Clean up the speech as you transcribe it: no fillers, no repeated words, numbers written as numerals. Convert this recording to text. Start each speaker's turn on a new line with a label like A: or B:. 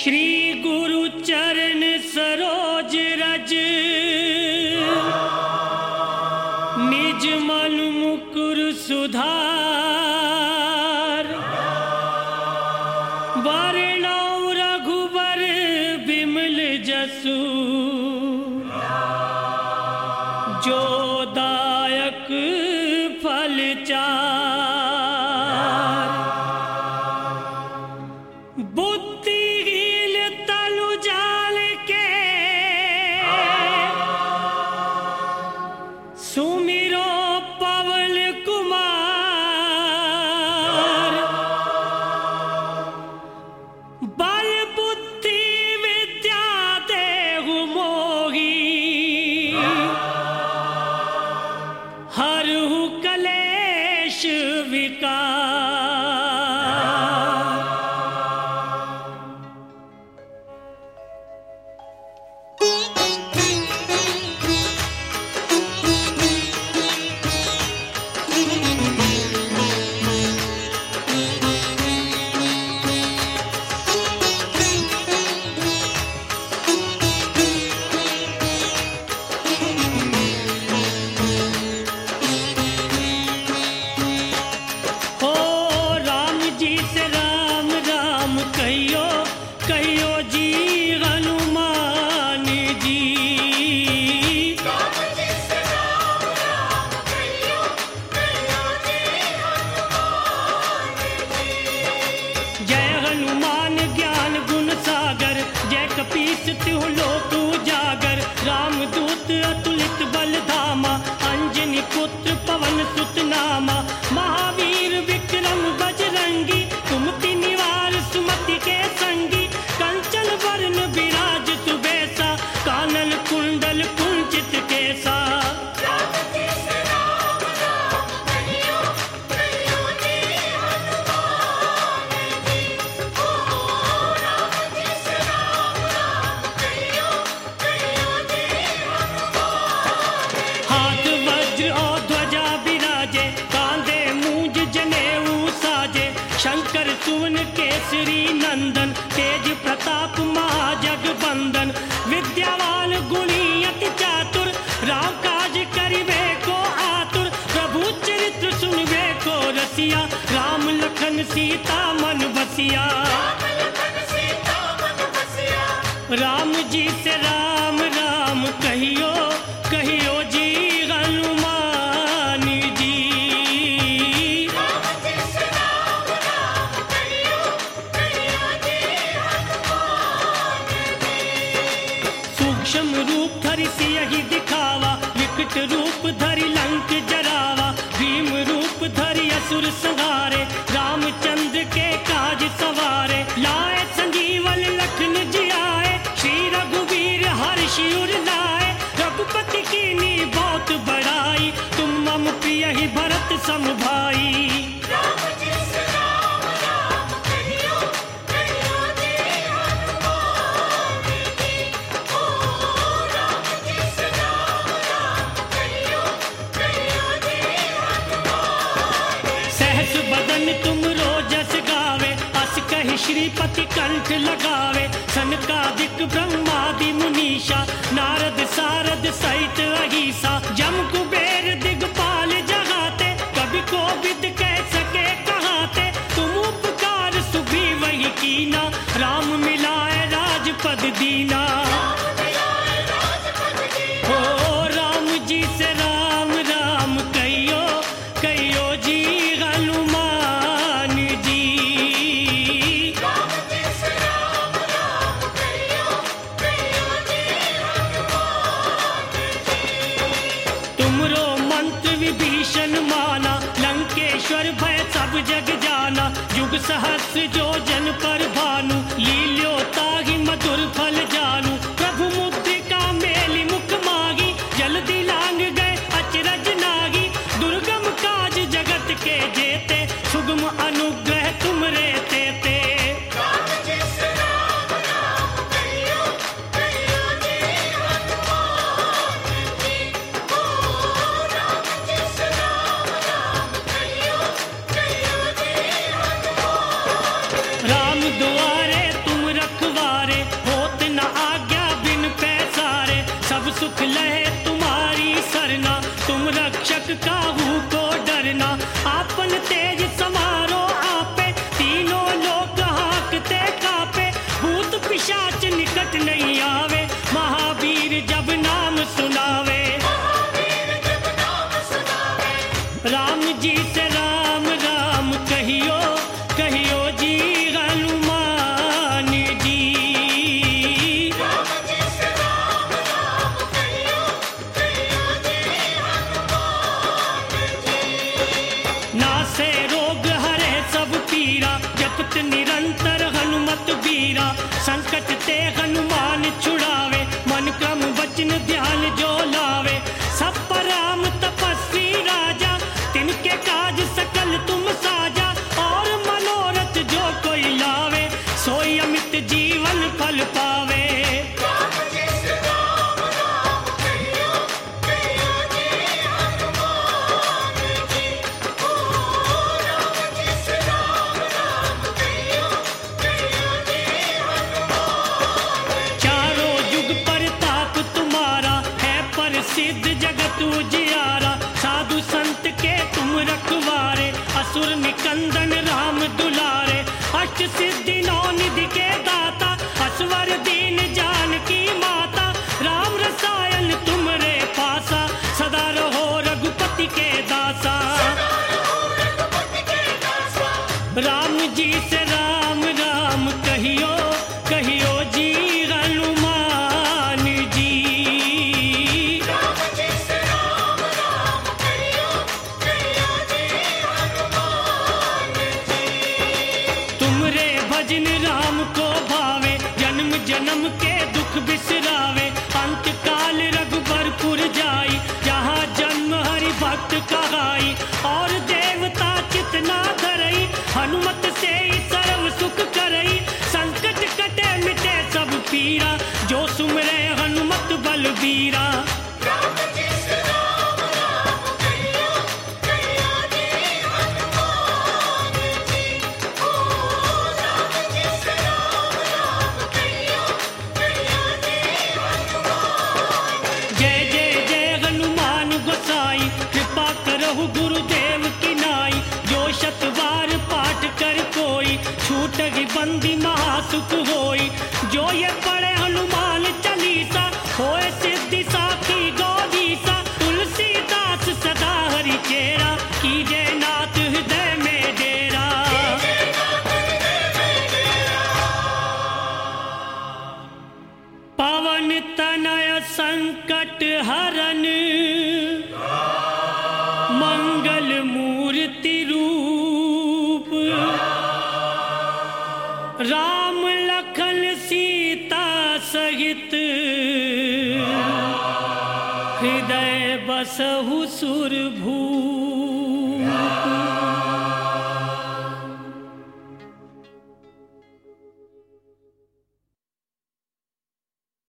A: श्री गुरु चरण सरोज रज निज मन मुकुर सुधार वरणौ रघुबर बिमल जसु जो दायक फल चार बुद्धिहीन तनु जाल के सुमिरो पवन कुमार बल बुद्धि विद्या देहु मोही हरहु कलेश विकार। तिहु लोक उजागर रामदूत अतुलित बल धामा अंजनी पुत्र पवन सुत नामा महावीर विक्रम बजरंगी कुमति निवार सुमति के संगी कंचन वर्ण विराज सुबेसा कानन कुंडल कुंचित केसा। शंकर सुवन केसरी नंदन तेज प्रताप महाजगबंदन विद्यावान गुणी अति चातुर राम काज करिवे को आतुर प्रभु चरित्र सुनवे को रसिया राम लखन सीता मन बसिया। राम जी से राम राम कहियो कहियो जी हनुमान जी। सूक्ष्म रूप धरि सियहि दिखावा विकट रूप धरि लंक जरावा भीम रूप धरि असुर संहारे रामचंद्र के काज सवारे लाए संजीवन लखन जियाए श्री रघुवीर हर्षि उर लाए रघुपति कीन्ही बहुत बड़ाई तुम मम प्रिय ही भरत सम भाई। बदन तुम रोजस गावे अस कहि श्रीपति कंठ लगावे सनकादिक ब्रह्मादि मुनीषा नारद सारद सहित अहिसा जम कुबेर दिगपाल जगाते कभी कोविद कह सके कहाते तुम उपकार सुग्रीव ही कीना राम मिलाए राजपद दीना। ओ राम जी से राम राम कहियो कहियो जी हनुमान जी। तुमरो मंत्र विभीषण माना लंकेश्वर भय सब जग जाना युग सहस्र जो जन पर भानु लील्यो ताहि मधुर फल जानू प्रभु मुद्रिका मेलि मुख मागी जल्दी लांग गए अचरज नागी दुर्गम काज जगत के जेते सुगम अनुग्रह तुमरे तेते। राम सुख लहे तुम्हारी सरना, तुम रक्षक काहू को डरना। आपन तेज समारो आपे, तीनों लोक हाकते कापे, भूत पिशाच निकट नहीं आवे, महावीर जब नाम सुनावे। राम जी से राम राम कहियो, कहियो जी हनुमान जी।
B: राम जी से राम राम कहियो, कहियो जी हनुमान जी।
A: नासे रोग हरे सब पीरा, जपत निरंतर हनुमत बीरा। संकट ते हनुमान छुड़ावे, मन क्रम वचन ध्यान जो लावे। सब पर राम तपस्वी राजा, तिनके काज सकल तुम साजा। और मनोरथ जो कोई लावे, सोई अमित जीवन फल पावे।
B: राम जी से राम राम कहियो, कहियो जी हनुमान जी। ओ राम जी से राम राम कहियो, कहियो जी हनुमान जी।
A: चारों युग प्रताप तुम्हारा, है प्रसिद्ध जगत उजियारा। साधु संत के तुम रखवारे, असुर निकंदन राम दुलारे। अष्ट सिद्धि नौ निधि के दाता, असवर दीन जानकी माता। राम रसायन तुमरे पासा, सदा रहो रघुपति के दासा।
B: रघुपति के दासा।
A: राम जी से राम राम कहियो, कहियो जी हनुमान जी।
B: राम जी से राम राम कहियो, कहियो जी हनुमान जी।
A: तुमरे भजन राम को भावे, जन्म जन्म के दुख बिसरावे। अंत काल रघुबरपुर जाई, जहाँ जन्म हरि भक्त कहाई। और देवता चितना धरई, हनुमत से ही सर्व सुख करई। संकट कटे मिटे सब पीरा, जो सुमरे हनुमत बलबीरा।
B: राम जी से राम राम कहियो, कहियो जी हनुमान जी। ओ राम जी से राम राम कहियो, कहियो जी हनुमान जी।
A: जय जय जय हनुमान गोसाई, कृपा करहु गुरुदेव की नाई। जो शतवार पाठ कर कोई, छूटहि बंदी महासुख होई। जो ये पढ़े हनुमान चालीसा, होए सिद्धि साखी गौरीसा। तुलसीदास सदा हरि चेरा, कीजे नाथ हृदय में डेरा। पवन तनय संकट हरन, मंगल मूर्ति रूप। राम लखन सीता सहित, हृदय बसहु सुरभूप।